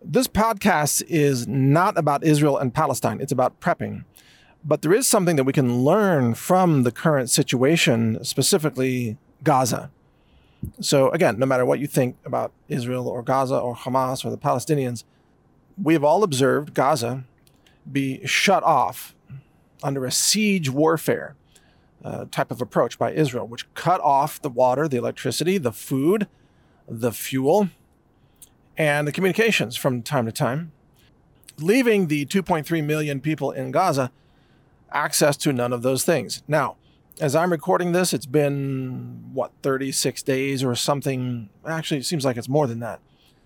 This podcast is not about Israel and Palestine. It's about prepping. But there is something that we can learn from the current situation, specifically Gaza. So again, no matter what you think about Israel or Gaza or Hamas or the Palestinians, we have all observed Gaza be shut off under a siege warfare type of approach by Israel, which cut off the water, the electricity, the food, the fuel, and the communications from time to time, leaving the 2.3 million people in Gaza access to none of those things. Now, as I'm recording this, it's been, 36 days or something. Actually, it seems like it's more than that.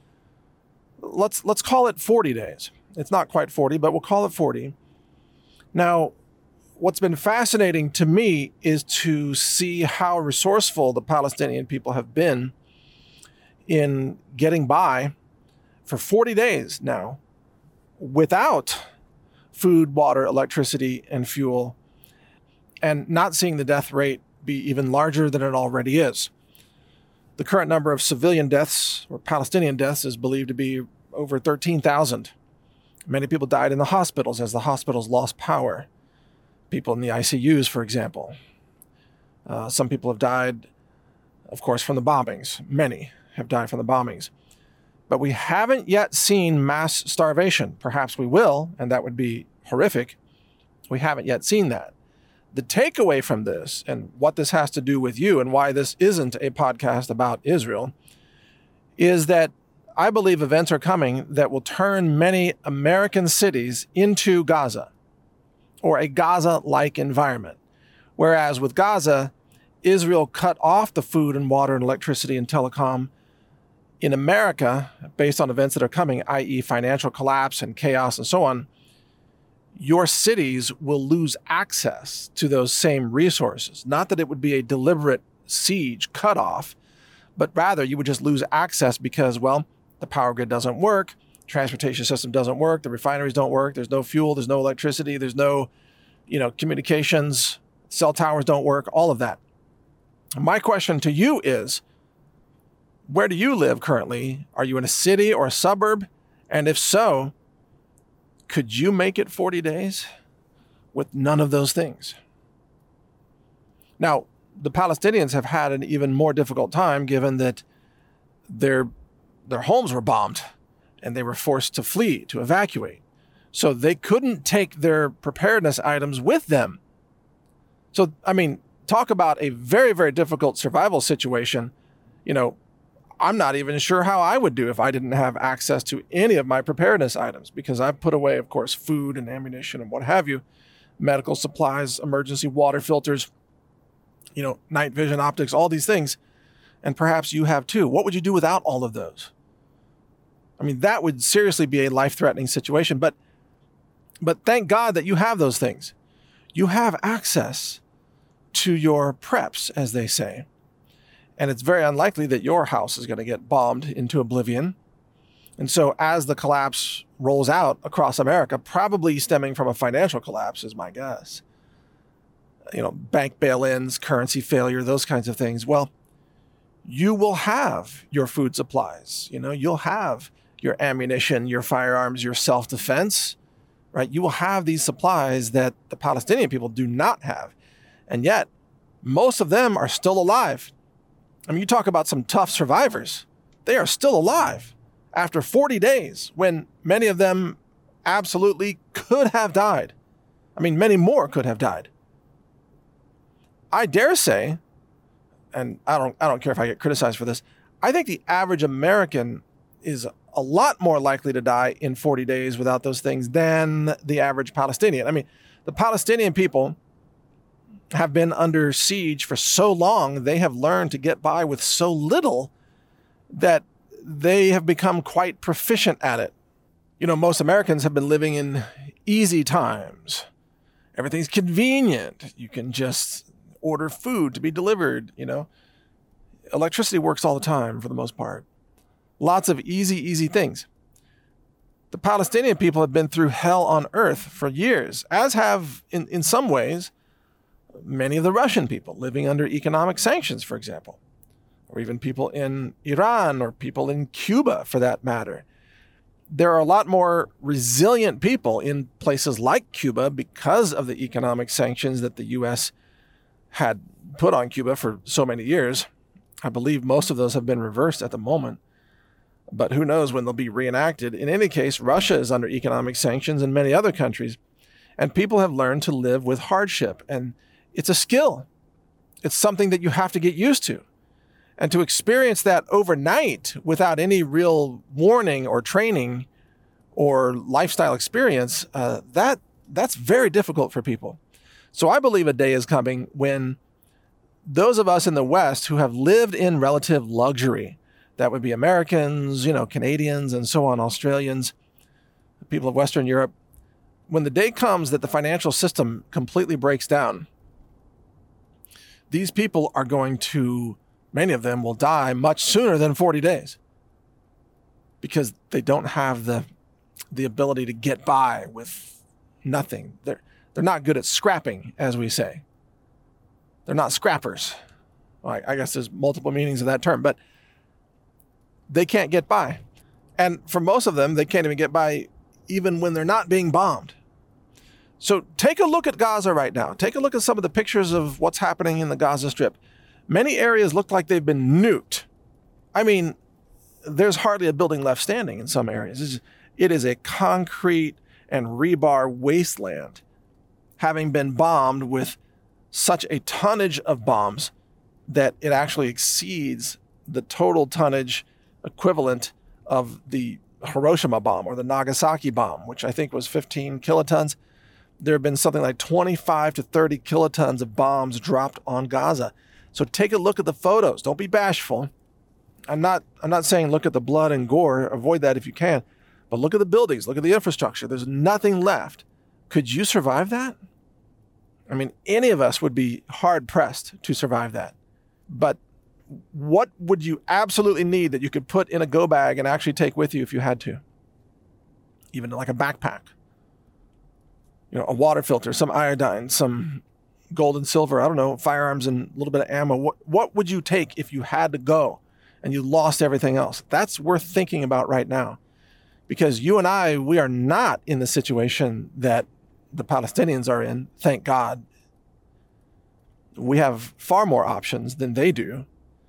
Let's call it 40 days. It's not quite 40, but we'll call it 40. Now, what's been fascinating to me is to see how resourceful the Palestinian people have been in getting by for 40 days now without food, water, electricity, and fuel, and not seeing the death rate be even larger than it already is. The current number of civilian deaths or Palestinian deaths is believed to be over 13,000. Many people died in the hospitals as the hospitals lost power. People in the ICUs, for example. Some people have died, of course, from the bombings. Many have died from the bombings. But we haven't yet seen mass starvation. Perhaps we will, and that would be horrific. We haven't yet seen that. The takeaway from this, and what this has to do with you and why this isn't a podcast about Israel, is that I believe events are coming that will turn many American cities into Gaza, or a Gaza-like environment. Whereas with Gaza, Israel cut off the food and water and electricity and telecom. In America, based on events that are coming, i.e. financial collapse and chaos and so on, your cities will lose access to those same resources. Not that it would be a deliberate siege cutoff, but rather you would just lose access because, well, the power grid doesn't work, transportation system doesn't work, the refineries don't work, there's no fuel, there's no electricity, there's no, communications, cell towers don't work, all of that. My question to you is, where do you live currently? Are you in a city or a suburb? And if so, could you make it 40 days with none of those things? Now, the Palestinians have had an even more difficult time given that their homes were bombed and they were forced to flee, to evacuate. So they couldn't take their preparedness items with them. So, talk about a very, very difficult survival situation. I'm not even sure how I would do if I didn't have access to any of my preparedness items, because I've put away, of course, food and ammunition and what have you, medical supplies, emergency water filters, night vision optics, all these things. And perhaps you have too. What would you do without all of those? That would seriously be a life-threatening situation. But thank God that you have those things. You have access to your preps, as they say. And it's very unlikely that your house is going to get bombed into oblivion. And so as the collapse rolls out across America, probably stemming from a financial collapse is my guess. Bank bail-ins, currency failure, those kinds of things. Well, you will have your food supplies. You'll have your ammunition, your firearms, your self-defense, right? You will have these supplies that the Palestinian people do not have. And yet, most of them are still alive. You talk about some tough survivors. They are still alive after 40 days when many of them absolutely could have died. Many more could have died. I dare say, and I don't care if I get criticized for this, I think the average American is a lot more likely to die in 40 days without those things than the average Palestinian. The Palestinian people have been under siege for so long, they have learned to get by with so little that they have become quite proficient at it. Most Americans have been living in easy times. Everything's convenient. You can just order food to be delivered, Electricity works all the time for the most part. Lots of easy things. The Palestinian people have been through hell on earth for years, as have, in some ways, many of the Russian people living under economic sanctions, for example, or even people in Iran or people in Cuba, for that matter. there are a lot more resilient people in places like Cuba because of the economic sanctions that the U.S. had put on Cuba for so many years. I believe most of those have been reversed at the moment, but who knows when they'll be reenacted. In any case, Russia is under economic sanctions and many other countries, and people have learned to live with hardship, and it's a skill. It's something that you have to get used to. And to experience that overnight without any real warning or training or lifestyle experience, that's very difficult for people. So I believe a day is coming when those of us in the West who have lived in relative luxury, that would be Americans, Canadians, and so on, Australians, people of Western Europe, when the day comes that the financial system completely breaks down, these people are going to, many of them will die much sooner than 40 days because they don't have the ability to get by with nothing. They're not good at scrapping, as we say. They're not scrappers. Well, I guess there's multiple meanings of that term, but they can't get by. And for most of them, they can't even get by even when they're not being bombed. So take a look at Gaza right now. Take a look at some of the pictures of what's happening in the Gaza Strip. Many areas look like they've been nuked. I mean, there's hardly a building left standing in some areas. It is a concrete and rebar wasteland, having been bombed with such a tonnage of bombs that it actually exceeds the total tonnage equivalent of the Hiroshima bomb or the Nagasaki bomb, which I think was 15 kilotons. There have been something like 25 to 30 kilotons of bombs dropped on Gaza. So take a look at the photos. Don't be bashful. I'm not saying look at the blood and gore. Avoid that if you can. But look at the buildings. Look at the infrastructure. There's nothing left. Could you survive that? I mean, any of us would be hard-pressed to survive that. But what would you absolutely need that you could put in a go bag and actually take with you if you had to? Even like a backpack. A water filter, some iodine, some gold and silver, I don't know, firearms and a little bit of ammo. What would you take if you had to go and you lost everything else? That's worth thinking about right now. Because you and I, we are not in the situation that the Palestinians are in, thank God. We have far more options than they do.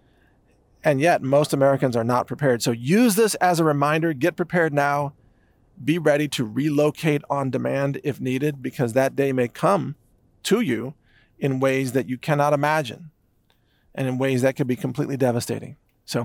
And yet most Americans are not prepared. So use this as a reminder. Get prepared now. Be ready to relocate on demand if needed, because that day may come to you in ways that you cannot imagine and in ways that could be completely devastating. So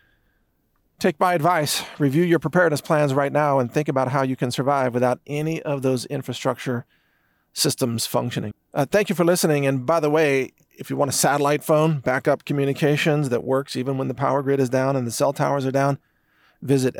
take my advice, review your preparedness plans right now and think about how you can survive without any of those infrastructure systems functioning. Thank you for listening. And by the way, if you want a satellite phone, backup communications that works even when the power grid is down and the cell towers are down, visit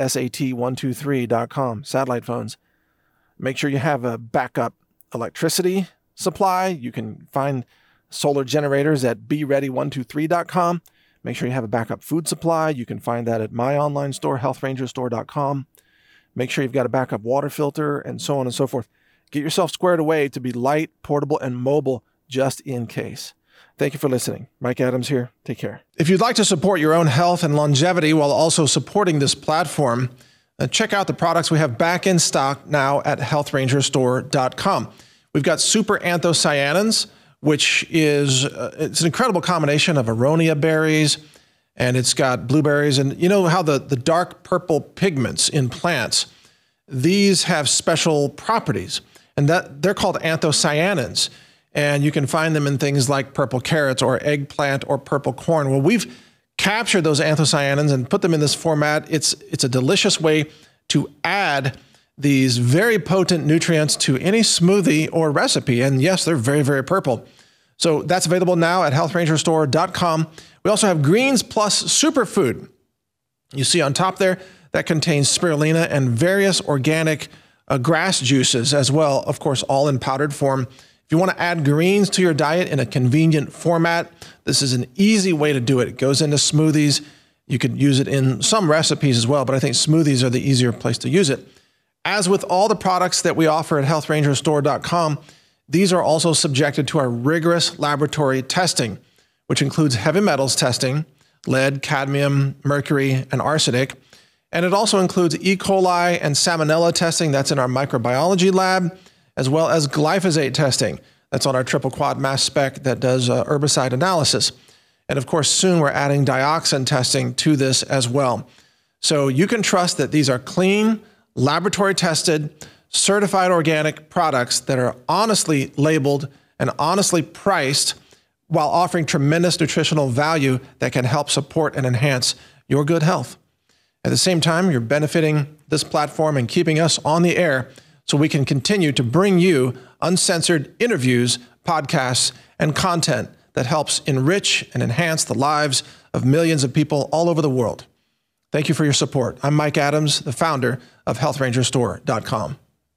sat123.com, satellite phones. Make sure you have a backup electricity supply. You can find solar generators at beready123.com. Make sure you have a backup food supply. You can find that at my online store, healthrangerstore.com. Make sure you've got a backup water filter and so on and so forth. Get yourself squared away to be light, portable, and mobile just in case. Thank you for listening. Mike Adams here. Take care. If you'd like to support your own health and longevity while also supporting this platform, check out the products we have back in stock now at healthrangerstore.com. We've got super anthocyanins, which is it's an incredible combination of aronia berries, and it's got blueberries. And you know how the dark purple pigments in plants, these have special properties, and that they're called anthocyanins. And you can find them in things like purple carrots or eggplant or purple corn. Well, we've captured those anthocyanins and put them in this format. It's a delicious way to add these very potent nutrients to any smoothie or recipe. And yes, they're very, very purple. So that's available now at healthrangerstore.com. We also have Greens Plus Superfood. You see on top there, that contains spirulina and various organic grass juices as well, of course, all in powdered form. If you want to add greens to your diet in a convenient format, this is an easy way to do it. It goes into smoothies. You could use it in some recipes as well, but I think smoothies are the easier place to use it. As with all the products that we offer at healthrangerstore.com, these are also subjected to our rigorous laboratory testing, which includes heavy metals testing, lead, cadmium, mercury, and arsenic. And it also includes E. coli and Salmonella testing that's in our microbiology lab, as well as glyphosate testing that's on our triple quad mass spec that does herbicide analysis. And of course, soon we're adding dioxin testing to this as well. So you can trust that these are clean, laboratory tested, certified organic products that are honestly labeled and honestly priced while offering tremendous nutritional value that can help support and enhance your good health. At the same time, you're benefiting this platform and keeping us on the air so we can continue to bring you uncensored interviews, podcasts, and content that helps enrich and enhance the lives of millions of people all over the world. Thank you for your support. I'm Mike Adams, the founder of HealthRangerStore.com.